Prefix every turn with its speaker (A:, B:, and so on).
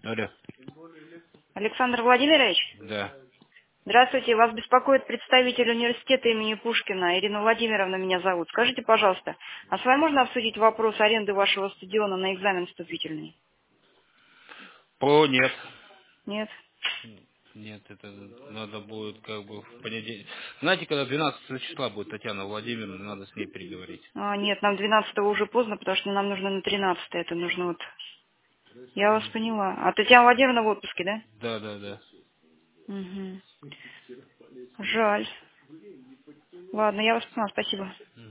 A: Алло.
B: Александр Владимирович,
A: Да.
B: здравствуйте, вас беспокоит представитель университета имени Пушкина, Ирина Владимировна меня зовут. Скажите, пожалуйста, а с вами можно обсудить вопрос аренды вашего стадиона на экзамен вступительный?
A: Нет.
B: Нет?
A: Нет, это надо будет как бы в понедельник. Знаете, когда 12 числа будет Татьяна Владимировна, надо с ней переговорить.
B: Нет, нам 12-го уже поздно, потому что нам нужно на 13-е, это нужно вот... Я вас поняла. А Татьяна Владимировна в отпуске, да?
A: Да, да, да.
B: Угу. Жаль. Ладно, я вас поняла, спасибо.